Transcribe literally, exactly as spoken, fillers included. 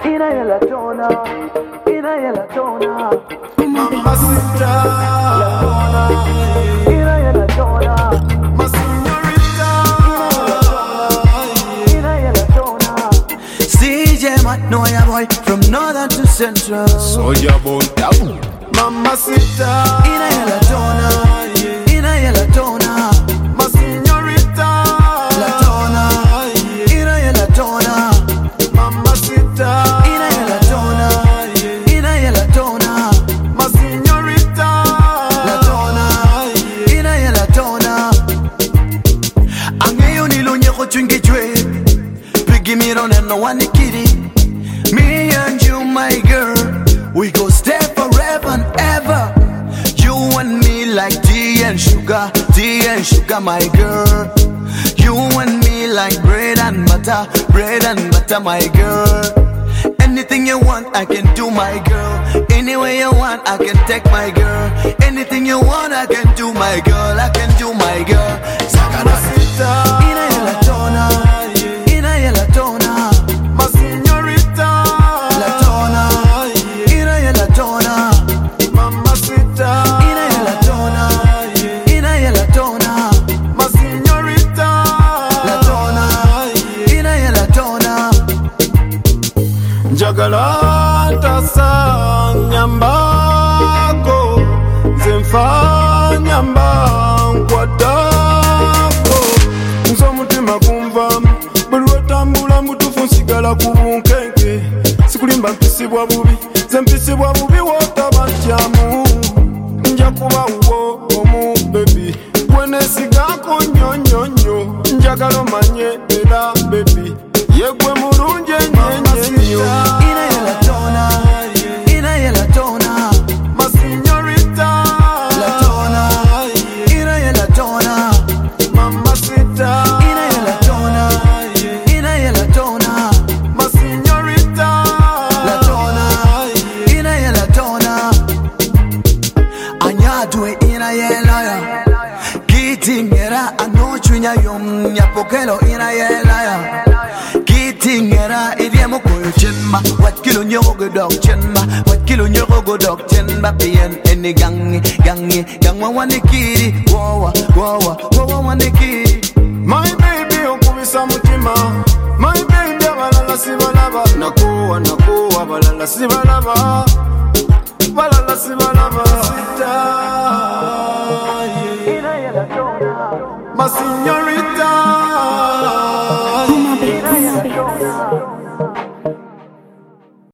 ina yela tona, ina yela tona, Mamacita, ina yela tona, my señorita, ina yela tona. C J Matnoya boy from northern to central. so ya bon taboo. Mamacita, Ina yela tona, ina yela tona, my señorita, la tona, ina yela tona, Mamacita, ina yela tona, ina yela tona, my señorita, la tona, ina yela tona. Angeyo nilonye kochungi jwe, pigi miron and no one kitty. Me and you, my girl, we go stay forever and ever. You and me like tea and sugar, tea and sugar, my girl. You and me like bread and butter, bread and butter, my girl. Anything you want, I can do, my girl. Anywhere you want, I can take, my girl. Anything you want, I can do, my girl. I can do, my girl. Mamacita, Ina yela tona, ina yela tona, my señorita, la tona, ina yela tona, Mamacita, ina yela tona, ina yela tona, my señorita, la tona, ina yela tona. njagala ntasa nyambako, nze nfa nyamba nkwatako, nze omutima kunvamu buli lwetambula mutufu nsigala ku bunkenke, sikulimba mpisibwa bubi, nze mpisibwa bubi wotaba ntyamu, nja kuba wo omu bebi gwenesigako nnyo nnyo nnyo, njagala omanye era bebi yegwe mulungi ennyo ennyo. Ina yela tona, ina yela tona, My señorita, la tona, ina yela tona, Mamacita, ina yela tona, ina yela tona, my señorita, la tona, ina yela tona. Anyadwe ina yela ya, kitingera anochunya yom nyapokelo ina yela ya. Kitingera idiamo koyo chenma, wat kilo nyogo dog chenma, wat kilo nyogo dog chenma, pien eni gangi gangi gangwa wanikiri, wowa wowa wowa wanikiri. my baby okubisa mutima, my baby abalala sibalaba, nakuwa nakuwa balala sibalaba, balala sibalaba.